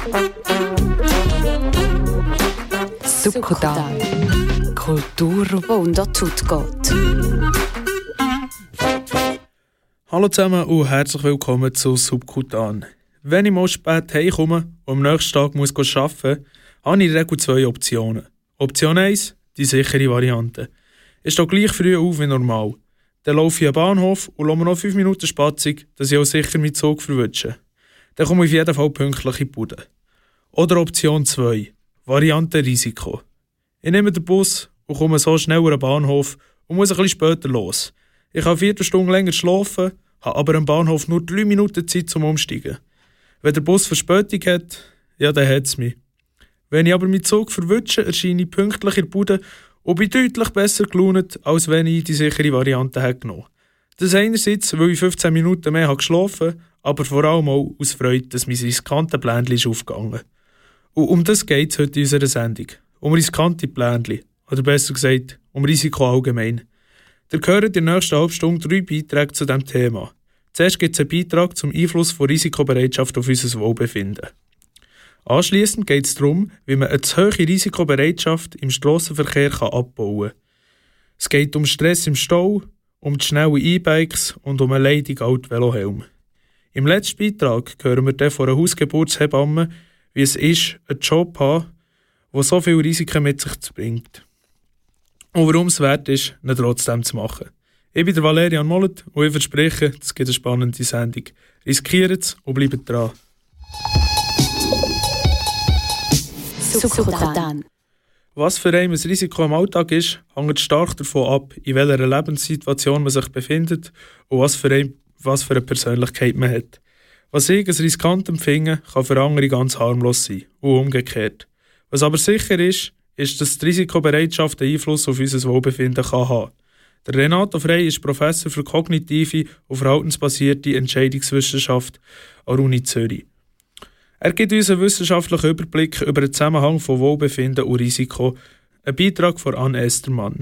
Succudan. Kultur, die unter die Haut geht. Hallo zusammen und herzlich willkommen zu Subkutan. Wenn ich mal spät heimkomme und am nächsten Tag muss arbeiten muss, habe ich in der Regel 2 Optionen. Option 1, die sichere Variante. Ich stehe gleich früh auf wie normal. Dann laufe ich an den Bahnhof und lasse mir noch 5 Minuten Spatzig, dass ich auch sicher meinen Zug verwünsche. Dann komme ich auf jeden Fall pünktlich in die Bude. Oder Option 2, Variante Risiko. Ich nehme den Bus und komme so schneller an den Bahnhof und muss ein bisschen später los. Ich kann 4 Stunden länger schlafen, habe aber am Bahnhof nur 3 Minuten Zeit zum Umsteigen. Wenn der Bus Verspätung hat, ja, dann hat es mich. Wenn ich aber meinen Zug verwünsche, erscheine ich pünktlich in der Bude und bin deutlich besser gelaunt, als wenn ich die sichere Variante hätte genommen. Das einerseits, weil ich 15 Minuten mehr habe geschlafen, aber vor allem auch aus Freude, dass mein riskantes Plänchen ist aufgegangen. Und um das geht es heute in unserer Sendung. Um riskante Plänchen. Oder besser gesagt, um Risiko allgemein. Ihr hört in der nächsten halben Stunde 3 Beiträge zu diesem Thema. Zuerst gibt es einen Beitrag zum Einfluss von Risikobereitschaft auf unser Wohlbefinden. Anschliessend geht es darum, wie man eine zu hohe Risikobereitschaft im Strassenverkehr abbauen kann. Es geht um Stress im Stau, um die schnellen E-Bikes und um einen leidigen alten Velohelm. Im letzten Beitrag hören wir dann von einer Hausgeburtshebamme, wie es ist, einen Job zu haben, der so viele Risiken mit sich bringt. Und warum es wert ist, ihn trotzdem zu machen. Ich bin der Valerian Mollet und ich verspreche, es gibt eine spannende Sendung. Riskiert es und bleibt dran. Succudan. Was für ein Risiko im Alltag ist, hängt stark davon ab, in welcher Lebenssituation man sich befindet und was für eine Persönlichkeit man hat. Was ich als riskant empfinde, kann für andere ganz harmlos sein und umgekehrt. Was aber sicher ist, dass die Risikobereitschaft einen Einfluss auf unser Wohlbefinden kann haben. Der Renato Frey ist Professor für kognitive und verhaltensbasierte Entscheidungswissenschaft an der Uni Zürich. Er gibt uns einen wissenschaftlichen Überblick über den Zusammenhang von Wohlbefinden und Risiko. Ein Beitrag von Anne Estermann.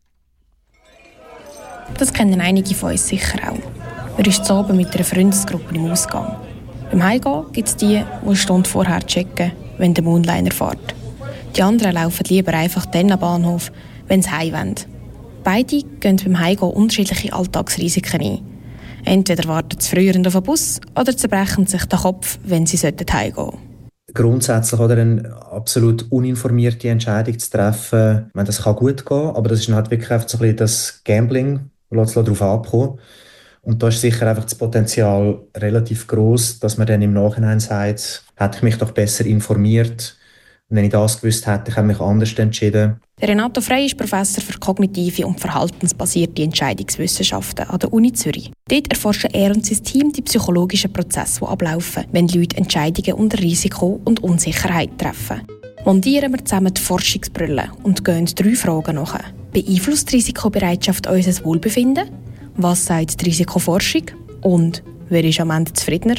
Das kennen einige von uns sicher auch. Man ist zu Abend mit einer Freundesgruppe im Ausgang. Beim Heimgehen gibt es die, die eine Stunde vorher checken, wenn der Moonliner fährt. Die anderen laufen lieber einfach dann am Bahnhof, wenn sie heim wollen. Beide gehen beim Heimgehen unterschiedliche Alltagsrisiken ein. Entweder warten sie früher auf den Bus oder zerbrechen sich den Kopf, wenn sie heimgehen sollten. Grundsätzlich eine absolut uninformierte Entscheidung zu treffen, ich meine, das kann gut gehen, aber das ist halt wirklich einfach so ein bisschen das Gambling, lässt darauf ankommen. Und da ist sicher einfach das Potenzial relativ gross, dass man dann im Nachhinein sagt, hätte ich mich doch besser informiert. Und wenn ich das gewusst hätte, ich habe mich anders entschieden. Renato Frey ist Professor für kognitive und verhaltensbasierte Entscheidungswissenschaften an der Uni Zürich. Dort erforschen er und sein Team die psychologischen Prozesse, die ablaufen, wenn Leute Entscheidungen unter Risiko und Unsicherheit treffen. Montieren wir zusammen die Forschungsbrille und gehen 3 Fragen nach. Beeinflusst die Risikobereitschaft unser Wohlbefinden? Was sagt die Risikoforschung? Und wer ist am Ende zufriedener?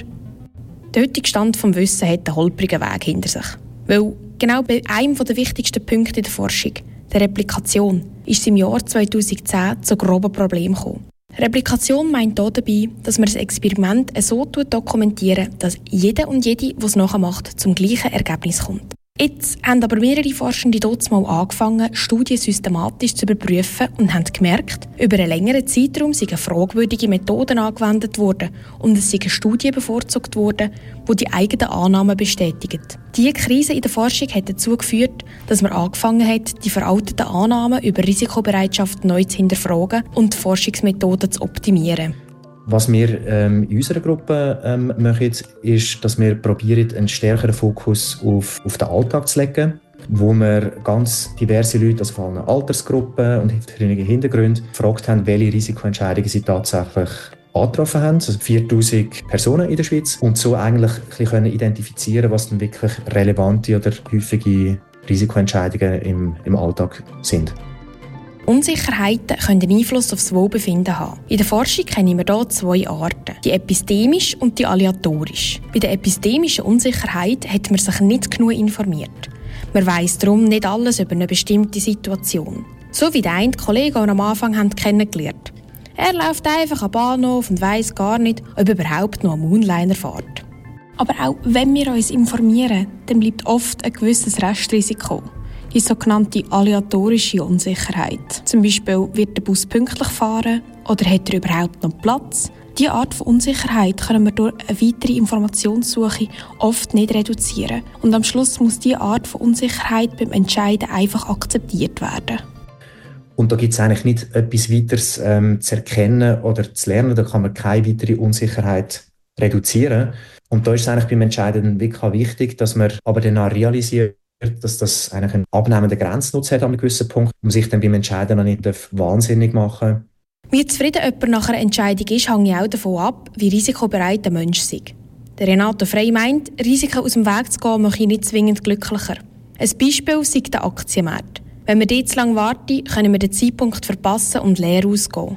Der heutige Stand des Wissens hat einen holprigen Weg hinter sich. Weil genau bei einem der wichtigsten Punkte in der Forschung, der Replikation, ist es im Jahr 2010 zu groben Problemen gekommen. Replikation meint hier dabei, dass man das Experiment so dokumentieren, dass jeder und jede, der es nachher macht, zum gleichen Ergebnis kommt. Jetzt haben aber mehrere Forschende dort mal angefangen, Studien systematisch zu überprüfen und haben gemerkt, über einen längeren Zeitraum seien fragwürdige Methoden angewendet worden und es seien Studien bevorzugt worden, die die eigenen Annahmen bestätigen. Diese Krise in der Forschung hat dazu geführt, dass man angefangen hat, die veralteten Annahmen über Risikobereitschaft neu zu hinterfragen und die Forschungsmethoden zu optimieren. Was wir in unserer Gruppe machen, ist, dass wir probieren, einen stärkeren Fokus auf den Alltag zu legen, wo wir ganz diverse Leute, also vor allem Altersgruppen und verschiedene Hintergründe, gefragt haben, welche Risikoentscheidungen sie tatsächlich angetroffen haben. Also 4000 Personen in der Schweiz. Und so eigentlich ein bisschen identifizieren, was dann wirklich relevante oder häufige Risikoentscheidungen im Alltag sind. Unsicherheiten können einen Einfluss auf das Wohlbefinden haben. In der Forschung kennen wir hier 2 Arten, die epistemische und die aleatorische. Bei der epistemischen Unsicherheit hat man sich nicht genug informiert. Man weiss darum nicht alles über eine bestimmte Situation. So wie der eine Kollege, den wir am Anfang kennengelernt haben. Er läuft einfach am Bahnhof und weiss gar nicht, ob überhaupt noch ein Moonliner fährt. Aber auch wenn wir uns informieren, dann bleibt oft ein gewisses Restrisiko. Die sogenannte aleatorische Unsicherheit. Zum Beispiel, wird der Bus pünktlich fahren oder hat er überhaupt noch Platz? Diese Art von Unsicherheit können wir durch eine weitere Informationssuche oft nicht reduzieren. Und am Schluss muss diese Art von Unsicherheit beim Entscheiden einfach akzeptiert werden. Und da gibt es eigentlich nicht etwas weiteres zu erkennen oder zu lernen. Da kann man keine weitere Unsicherheit reduzieren. Und da ist es eigentlich beim Entscheiden wirklich wichtig, dass man aber dann auch realisiert, dass das eigentlich einen abnehmenden Grenznutz hat an einem gewissen Punkt, um sich dann beim Entscheiden noch nicht wahnsinnig machen. Wie zufrieden jemand nach einer Entscheidung ist, hängt auch davon ab, wie risikobereit der Mensch ist. Der Renato Frey meint, Risiken aus dem Weg zu gehen, mache ihn nicht zwingend glücklicher. Ein Beispiel ist der Aktienmarkt. Wenn wir dort zu lange warten, können wir den Zeitpunkt verpassen und leer ausgehen.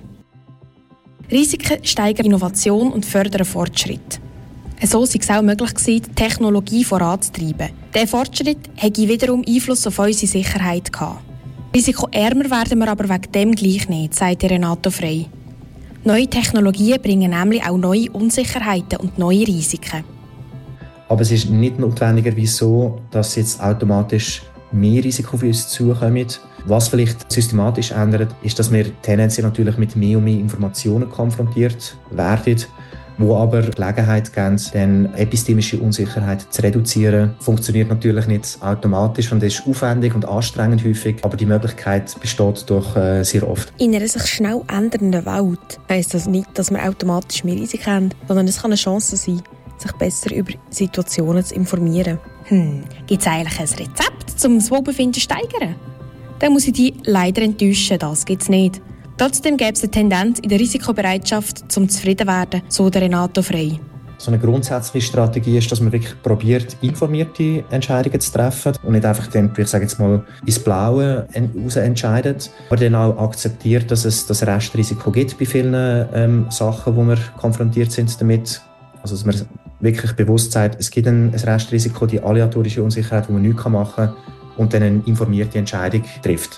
Risiken steigern Innovation und fördern Fortschritt. So sei es auch möglich gewesen, die Technologie voranzutreiben. Dieser Fortschritt hätte wiederum Einfluss auf unsere Sicherheit gehabt. Risikoärmer werden wir aber wegen dem gleich nicht, sagt Renato Frey. Neue Technologien bringen nämlich auch neue Unsicherheiten und neue Risiken. Aber es ist nicht notwendigerweise so, dass jetzt automatisch mehr Risiko für uns zukommen. Was vielleicht systematisch ändert, ist, dass wir tendenziell natürlich mit mehr und mehr Informationen konfrontiert werden, wo aber Gelegenheit geben, dann epistemische Unsicherheit zu reduzieren. Funktioniert natürlich nicht automatisch und ist aufwendig und anstrengend häufig, aber die Möglichkeit besteht doch sehr oft. In einer sich schnell ändernden Welt heisst das nicht, dass wir automatisch mehr Risiken haben, sondern es kann eine Chance sein, sich besser über Situationen zu informieren. Gibt es eigentlich ein Rezept, um das Wohlbefinden zu steigern? Dann muss ich dich leider enttäuschen, das gibt es nicht. Trotzdem gäbe es eine Tendenz in der Risikobereitschaft zum Zufriedenwerden, so der Renato Frey. So eine grundsätzliche Strategie ist, dass man wirklich probiert, informierte Entscheidungen zu treffen und nicht einfach dann, ich sage jetzt mal, ins Blaue raus entscheidet, aber dann auch akzeptiert, dass es das Restrisiko gibt bei vielen Sachen, wo wir konfrontiert sind damit. Also dass man wirklich bewusst sagt, es gibt ein Restrisiko, die aleatorische Unsicherheit, wo man nichts machen kann und dann eine informierte Entscheidung trifft.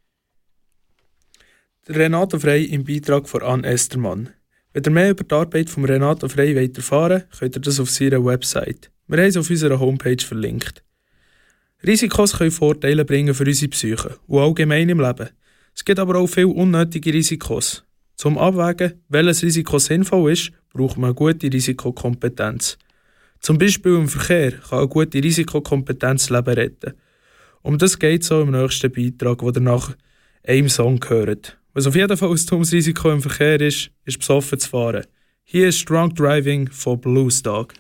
Renato Frey im Beitrag von Anne Estermann. Wenn ihr mehr über die Arbeit von Renato Frey erfahren wollt, könnt ihr das auf seiner Website. Wir haben es auf unserer Homepage verlinkt. Risikos können Vorteile bringen für unsere Psyche und allgemein im Leben. Es gibt aber auch viele unnötige Risikos. Zum Abwägen, welches Risiko sinnvoll ist, braucht man eine gute Risikokompetenz. Zum Beispiel im Verkehr kann eine gute Risikokompetenz Leben retten. Um das geht es auch im nächsten Beitrag, den ihr nach einem Song hört. Was auf jeden Fall ein dummes Risiko im Verkehr ist besoffen zu fahren. Hier ist Drunk Driving von Blues Dog.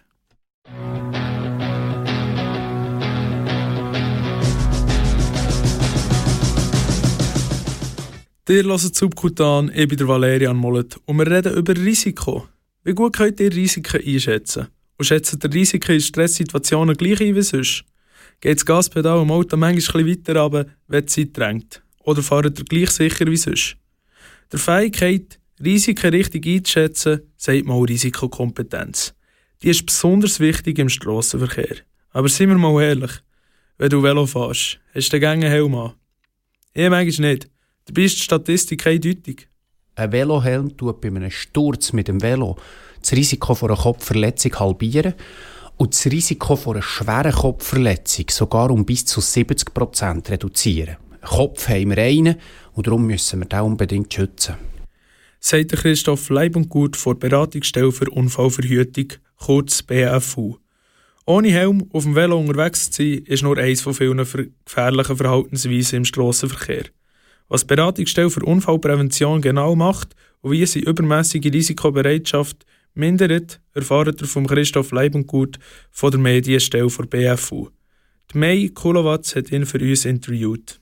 Ihr hört Subkutan, ich bin der Valerian Mollet und wir reden über Risiko. Wie gut könnt ihr Risiken einschätzen? Und schätzt ihr Risiken in Stresssituationen gleich ein wie sonst? Geht das Gaspedal im Auto manchmal ein bisschen weiter runter, wenn die Zeit drängt? Oder fahrt ihr gleich sicher wie sonst? Der Fähigkeit, Risiken richtig einzuschätzen, sagt man auch Risikokompetenz. Die ist besonders wichtig im Strassenverkehr. Aber seien wir mal ehrlich, wenn du Velo fährst, hast du den einen Helm an? Ich manchmal nicht. Dabei ist die Statistik eindeutig. Ein Velohelm tut bei einem Sturz mit dem Velo das Risiko einer Kopfverletzung halbieren und das Risiko einer schweren Kopfverletzung sogar um bis zu 70% reduzieren. Einen Kopf haben wir einen und darum müssen wir den unbedingt schützen. Sagt Christoph Leibundgut von der Beratungsstelle für Unfallverhütung, kurz BFU. Ohne Helm auf dem Velo unterwegs zu sein, ist nur eines von vielen gefährlichen Verhaltensweisen im Strassenverkehr. Was die Beratungsstelle für Unfallprävention genau macht und wie sie übermässige Risikobereitschaft mindert, erfahrt ihr von Christoph Leibundgut von der Medienstelle der BFU. Die May Kulowatz hat ihn für uns interviewt.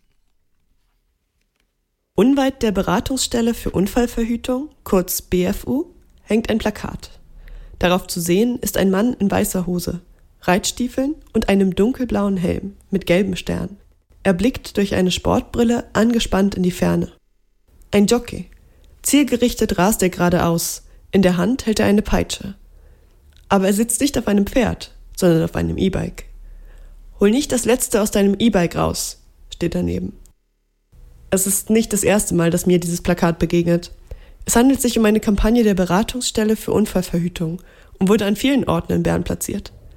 Unweit der Beratungsstelle für Unfallverhütung, kurz BFU, hängt ein Plakat. Darauf zu sehen ist ein Mann in weißer Hose, Reitstiefeln und einem dunkelblauen Helm mit gelbem Stern. Er blickt durch eine Sportbrille angespannt in die Ferne. Ein Jockey. Zielgerichtet rast er geradeaus. In der Hand hält er eine Peitsche. Aber er sitzt nicht auf einem Pferd, sondern auf einem E-Bike. Hol nicht das Letzte aus deinem E-Bike raus, steht daneben. Es ist nicht das erste Mal, dass mir dieses Plakat begegnet. Es handelt sich um eine Kampagne der Beratungsstelle für Unfallverhütung und wurde an vielen Orten in Bern platziert.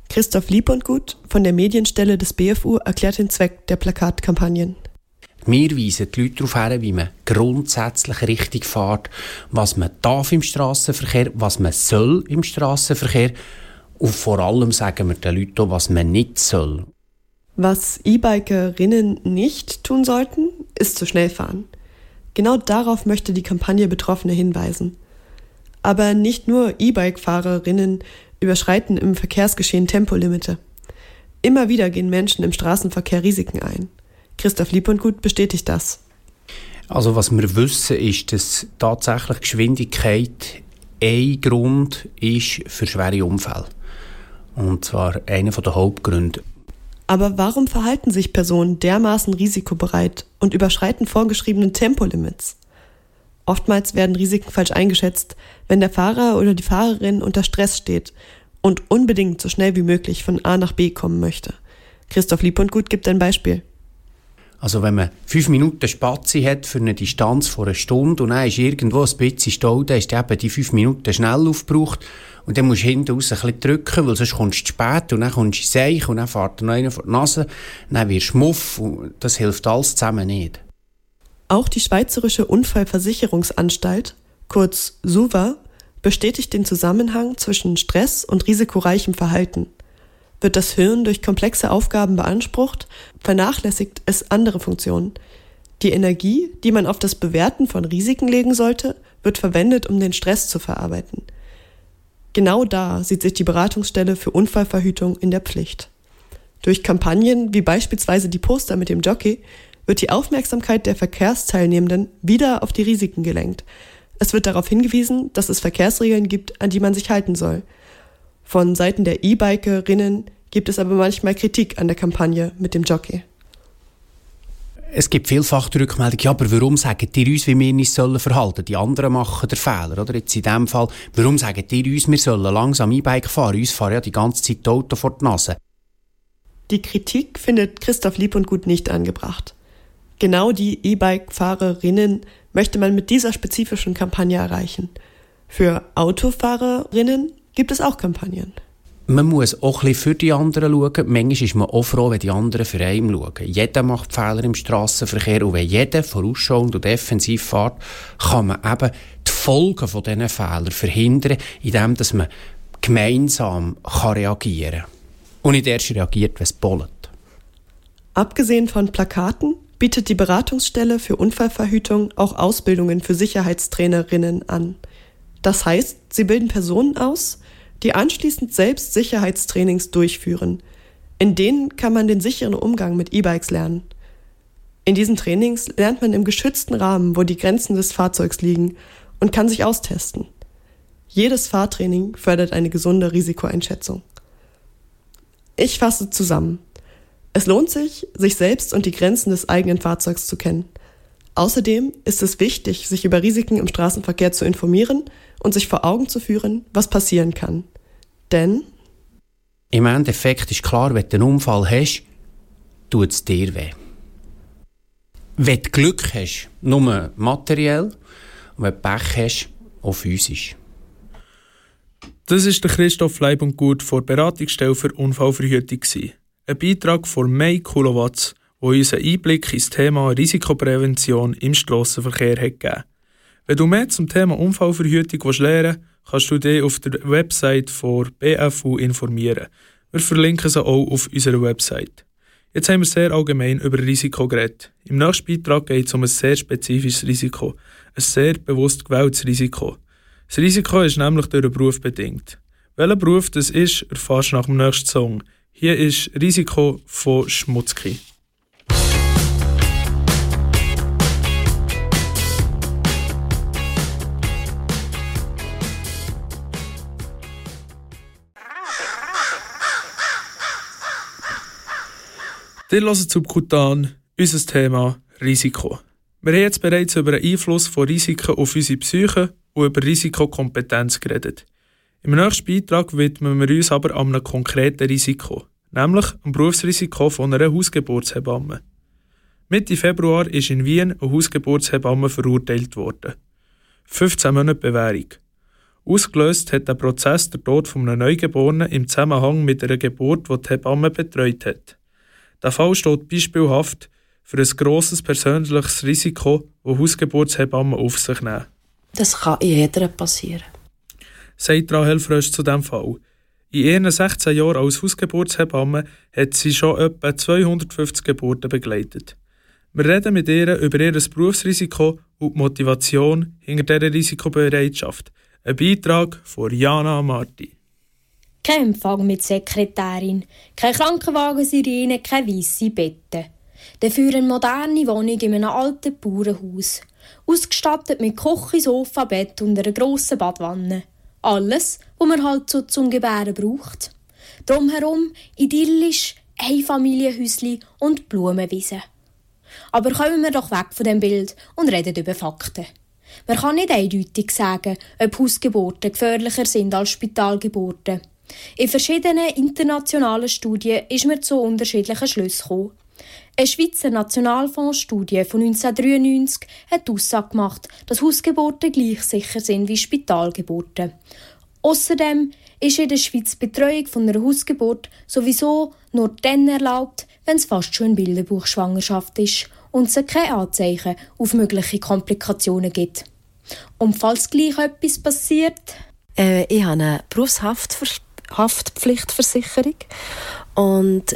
Christoph Lieb&Gut von der Medienstelle des BFU erklärt den Zweck der Plakatkampagnen. Wir weisen die Leute darauf hin, wie man grundsätzlich richtig fährt, was man darf im Strassenverkehr, was man soll im Strassenverkehr und vor allem sagen wir den Leuten auch, was man nicht soll. Was E-Bikerinnen nicht tun sollten, ist zu schnell fahren. Genau darauf möchte die Kampagne Betroffene hinweisen. Aber nicht nur E-Bike-Fahrerinnen überschreiten im Verkehrsgeschehen Tempolimite. Immer wieder gehen Menschen im Straßenverkehr Risiken ein. Christoph Lieb&Gut bestätigt das. Also was wir wissen, ist, dass tatsächlich Geschwindigkeit ein Grund ist für schwere Unfälle. Und zwar einer der Hauptgründe. Aber warum verhalten sich Personen dermaßen risikobereit und überschreiten vorgeschriebene Tempolimits? Oftmals werden Risiken falsch eingeschätzt, wenn der Fahrer oder die Fahrerin unter Stress steht und unbedingt so schnell wie möglich von A nach B kommen möchte. Christoph Lieb&Gut gibt ein Beispiel. Also wenn man 5 Minuten Spazi hat für eine Distanz von 1 Stunde und dann ist irgendwo ein bisschen Stau, dann ist eben die 5 Minuten schnell aufgebraucht und dann musst du hinten raus ein bisschen drücken, weil sonst kommst du zu spät und dann kommst du ins Seich und dann fährt noch einer vor die Nase, dann wirst du muff und das hilft alles zusammen nicht. Auch die Schweizerische Unfallversicherungsanstalt, kurz SUVA, bestätigt den Zusammenhang zwischen Stress und risikoreichem Verhalten. Wird das Hirn durch komplexe Aufgaben beansprucht, vernachlässigt es andere Funktionen. Die Energie, die man auf das Bewerten von Risiken legen sollte, wird verwendet, um den Stress zu verarbeiten. Genau da sieht sich die Beratungsstelle für Unfallverhütung in der Pflicht. Durch Kampagnen wie beispielsweise die Poster mit dem Jockey wird die Aufmerksamkeit der Verkehrsteilnehmenden wieder auf die Risiken gelenkt. Es wird darauf hingewiesen, dass es Verkehrsregeln gibt, an die man sich halten soll. Von Seiten der E-Bikerinnen gibt es aber manchmal Kritik an der Kampagne mit dem Jockey. Es gibt vielfach die Rückmeldung, ja, aber warum sagt ihr uns, wie wir uns verhalten sollen? Die anderen machen den Fehler, oder? Jetzt in diesem Fall, warum sagt ihr uns, wir sollen langsam E-Bike fahren? Uns fahren ja die ganze Zeit die Auto vor die Nase. Die Kritik findet Christoph Lieb&Gut nicht angebracht. Genau die E-Bike-Fahrerinnen möchte man mit dieser spezifischen Kampagne erreichen. Für Autofahrerinnen gibt es auch Kampagnen. Man muss auch ein bisschen für die anderen schauen. Manchmal ist man auch froh, wenn die anderen für einen schauen. Jeder macht Fehler im Strassenverkehr und wenn jeder vorausschauend und defensiv fährt, kann man eben die Folgen von diesen Fehlern verhindern, indem man gemeinsam reagieren kann. Und nicht erst reagiert, wenn es bollet. Abgesehen von Plakaten bietet die Beratungsstelle für Unfallverhütung auch Ausbildungen für Sicherheitstrainerinnen an. Das heißt, sie bilden Personen aus, die anschließend selbst Sicherheitstrainings durchführen. In denen kann man den sicheren Umgang mit E-Bikes lernen. In diesen Trainings lernt man im geschützten Rahmen, wo die Grenzen des Fahrzeugs liegen und kann sich austesten. Jedes Fahrtraining fördert eine gesunde Risikoeinschätzung. Ich fasse zusammen. Es lohnt sich, sich selbst und die Grenzen des eigenen Fahrzeugs zu kennen. Außerdem ist es wichtig, sich über Risiken im Straßenverkehr zu informieren und sich vor Augen zu führen, was passieren kann. Denn im Endeffekt ist klar, wenn du einen Unfall hast, tut es dir weh. Wenn du Glück hast, nur materiell, und wenn du Pech hast, auch physisch. Das war der Christoph Lieb&Gut von der Beratungsstelle für Unfallverhütung. Ein Beitrag von May Kulowatz, der uns einen Einblick ins Thema Risikoprävention im Strassenverkehr hat gegeben. Wenn du mehr zum Thema Unfallverhütung lernen willst, kannst du dich auf der Website von BFU informieren. Wir verlinken sie auch auf unserer Website. Jetzt haben wir sehr allgemein über Risiko geredet. Im nächsten Beitrag geht es um ein sehr spezifisches Risiko. Ein sehr bewusst gewähltes Risiko. Das Risiko ist nämlich durch den Beruf bedingt. Welcher Beruf das ist, erfährst du nach dem nächsten Song. Hier ist Risiko von Schmutzki. Ihr hört Subkutan, unser Thema Risiko. Wir haben jetzt bereits über den Einfluss von Risiken auf unsere Psyche und über Risikokompetenz geredet. Im nächsten Beitrag widmen wir uns aber einem konkreten Risiko, nämlich am Berufsrisiko von einer Hausgeburtshebamme. Mitte Februar ist in Wien eine Hausgeburtshebamme verurteilt worden. 15 Monate Bewährung. Ausgelöst hat der Prozess der Tod von einem Neugeborenen im Zusammenhang mit einer Geburt, die die Hebamme betreut hat. Der Fall steht beispielhaft für ein grosses persönliches Risiko, das Hausgeburtshebammen auf sich nehmen. Das kann jeder passieren. Sagt Rahel Frösch zu diesem Fall. In ihren 16 Jahren als Hausgeburtshebamme hat sie schon etwa 250 Geburten begleitet. Wir reden mit ihr über ihr Berufsrisiko und die Motivation hinter dieser Risikobereitschaft. Ein Beitrag von Jana Marti. Kein Empfang mit Sekretärin, keine Krankenwagen-Sirene, keine weisse Betten. Dafür eine moderne Wohnung in einem alten Bauernhaus. Ausgestattet mit Küche, Sofa, Bett und einer grossen Badwanne. Alles, was man halt so zum Gebären braucht. Drumherum idyllisch Einfamilienhäuschen und Blumenwiesen. Aber kommen wir doch weg von dem Bild und reden über Fakten. Man kann nicht eindeutig sagen, ob Hausgeburten gefährlicher sind als Spitalgeburten. In verschiedenen internationalen Studien ist man zu unterschiedlichen Schlüssen gekommen. Eine Schweizer Nationalfondsstudie von 1993 hat die Aussage gemacht, dass Hausgeburten gleich sicher sind wie Spitalgeburten. Außerdem ist in der Schweiz die Betreuung von einer Hausgeburt sowieso nur dann erlaubt, wenn es fast schon eine Bilderbuchschwangerschaft ist und es keine Anzeichen auf mögliche Komplikationen gibt. Und falls gleich etwas passiert? Ich habe eine Berufshaftpflichtversicherung. Und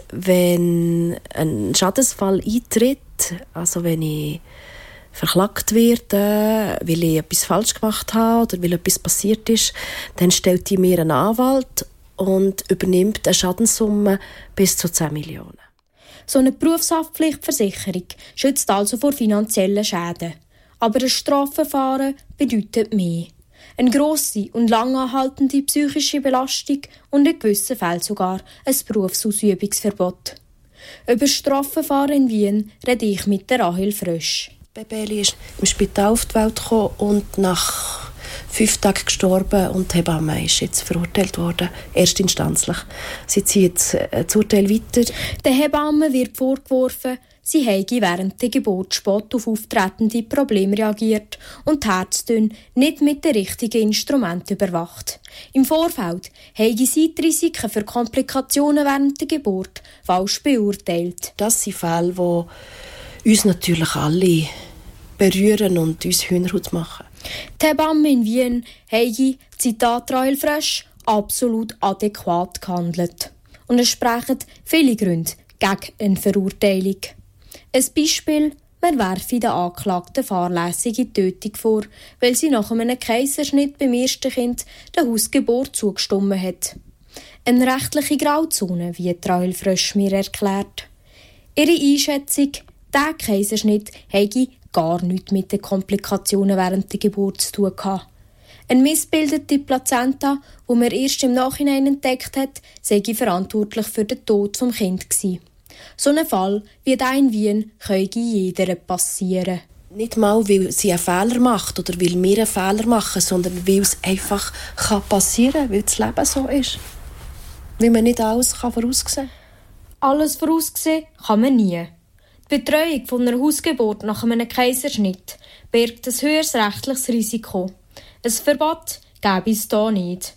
wenn ein Schadensfall eintritt, also wenn ich verklagt werde, weil ich etwas falsch gemacht habe oder weil etwas passiert ist, dann stellt die mir einen Anwalt und übernimmt eine Schadenssumme bis zu 10 Millionen. So eine Berufshaftpflichtversicherung schützt also vor finanziellen Schäden. Aber ein Strafverfahren bedeutet mehr. Eine grosse und langanhaltende psychische Belastung und in gewissen Fällen sogar ein Berufsausübungsverbot. Über Strafverfahren in Wien rede ich mit der Rahel Frösch. Bebeli ist im Spital auf die Welt gekommen und nach 5 Tagen gestorben und die Hebamme ist jetzt verurteilt worden, erstinstanzlich. Sie zieht das Urteil weiter. Der Hebamme wird vorgeworfen, sie habe während der Geburt spät auf auftretende Probleme reagiert und die Herztöne nicht mit den richtigen Instrumenten überwacht. Im Vorfeld habe sie die Risiken für Komplikationen während der Geburt falsch beurteilt. Das sind Fälle, die uns natürlich alle berühren und uns Hühnerhaut machen. Die Hebamme in Wien habe, Zitat Rahel Frösch, absolut adäquat gehandelt. Und es sprechen viele Gründe gegen eine Verurteilung. Ein Beispiel: man werfe der Anklagten fahrlässige Tötung vor, weil sie nach einem Kaiserschnitt beim ersten Kind der Hausgeburt zugestimmt hat. Eine rechtliche Grauzone, wie Rahel Frösch mir erklärt. Ihre Einschätzung: der Kaiserschnitt habe gar nichts mit den Komplikationen während der Geburt zu tun gehabt. Eine missbildete Plazenta, die man erst im Nachhinein entdeckt hat, sei verantwortlich für den Tod des Kindes gewesen. So ein Fall wie der in Wien könnte jeder passieren. Nicht mal, weil sie einen Fehler macht oder weil wir einen Fehler machen, sondern weil es einfach passieren kann, weil das Leben so ist. Weil man nicht alles voraussehen kann. Alles voraussehen kann man nie. Die Betreuung von einer Hausgeburt nach einem Kaiserschnitt birgt ein höheres rechtliches Risiko. Ein Verbot gäbe es hier nicht.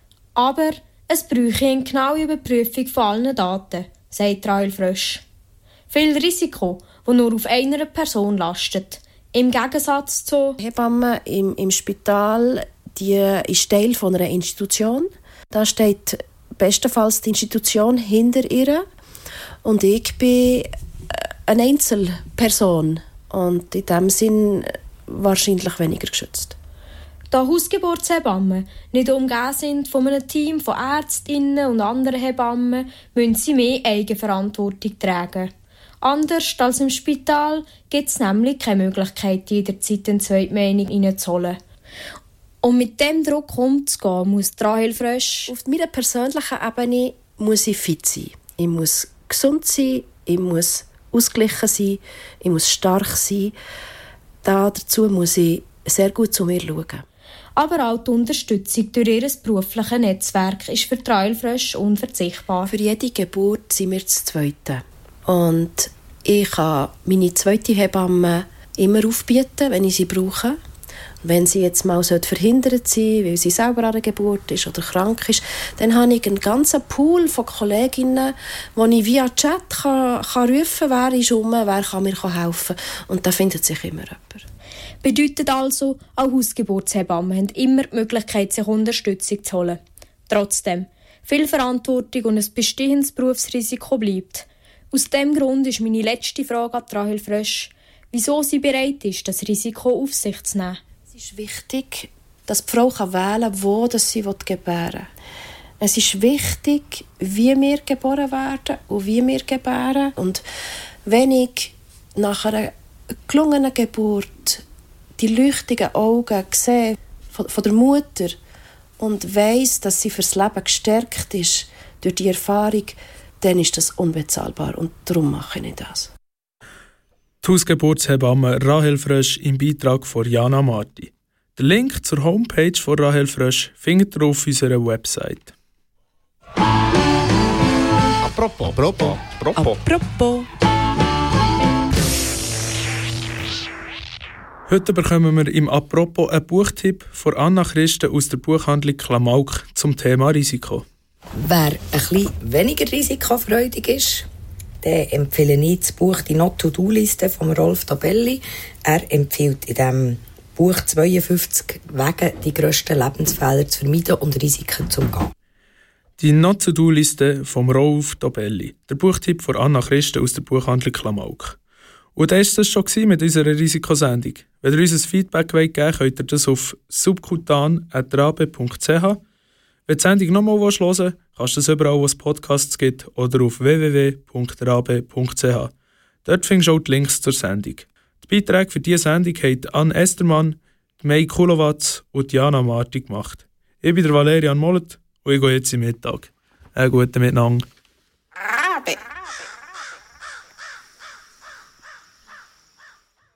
Aber es bräuchte eine genaue Überprüfung von allen Daten, sagt Rahel Frösch. Viel Risiko, das nur auf einer Person lastet. Im Gegensatz zu die Hebamme im Spital, die ist Teil von einer Institution. Da steht bestenfalls die Institution hinter ihr. Und ich bin eine Einzelperson und in diesem Sinn wahrscheinlich weniger geschützt. Da Hausgeburtshebammen nicht umgeben sind von einem Team von Ärztinnen und anderen Hebammen, müssen sie mehr Eigenverantwortung tragen. Anders als im Spital gibt es nämlich keine Möglichkeit, jederzeit eine zweite Meinung reinzuholen. Und mit dem Druck umzugehen, muss Rahel Frösch. Auf meiner persönlichen Ebene muss ich fit sein. Ich muss gesund sein, ich muss ausgeglichen sein, ich muss stark sein. Dazu muss ich sehr gut zu mir schauen. Aber auch die Unterstützung durch ihr berufliches Netzwerk ist für Rahel Frösch unverzichtbar. Für jede Geburt sind wir das Zweite. Und ich kann meine zweite Hebamme immer aufbieten, wenn ich sie brauche. Wenn sie jetzt mal verhindert sein, weil sie selber an der Geburt ist oder krank ist, dann habe ich einen ganzen Pool von Kolleginnen, wo ich via Chat kann rufen kann, wer ist wer kann mir helfen. Und da findet sich immer jemand. Bedeutet also, auch Hausgeburtshebammen haben immer die Möglichkeit, sich Unterstützung zu holen. Trotzdem, viel Verantwortung und ein bestehendes Berufsrisiko bleibt. Aus diesem Grund ist meine letzte Frage an Rahel Frösch, wieso sie bereit ist, das Risiko auf sich zu nehmen. Es ist wichtig, dass die Frau wählen kann, wo sie gebären will. Es ist wichtig, wie wir geboren werden und wie wir gebären. Und wenn ich nach einer gelungenen Geburt die leuchtigen Augen sehe von der Mutter und weiss, dass sie fürs Leben gestärkt ist durch die Erfahrung, dann ist das unbezahlbar und darum mache ich das. Die Hausgeburtshebamme Rahel Frösch im Beitrag von Jana Marti. Den Link zur Homepage von Rahel Frösch findet ihr auf unserer Website. Apropos. Heute bekommen wir im Apropos einen Buchtipp von Anna Christen aus der Buchhandlung Klamauk zum Thema Risiko. Wer ein bisschen weniger risikofreudig ist, dann empfehle ich das Buch «Die Not-to-Do-Liste» von Rolf Dobelli. Er empfiehlt in diesem Buch 52 Wege, die grössten Lebensfehler zu vermeiden und Risiken zu umgehen. Die Not-to-Do-Liste von Rolf Dobelli. Der Buchtipp von Anna Christen aus der Buchhandlung Klamauk. Und das war es schon mit unserer Risikosendung. Wenn ihr uns ein Feedback geben wollt, könnt ihr das auf subkutan@rabe.ch. Wenn du die Sendung nochmal hören willst, kannst du das überall, wo es Podcasts gibt, oder auf www.rabe.ch. Dort findest du auch die Links zur Sendung. Die Beiträge für diese Sendung haben Anne Estermann, May Kulowatz und Jana Marti gemacht. Ich bin der Valerian Mollet und ich gehe jetzt in Mittag. Guten Miteinander. Rabe.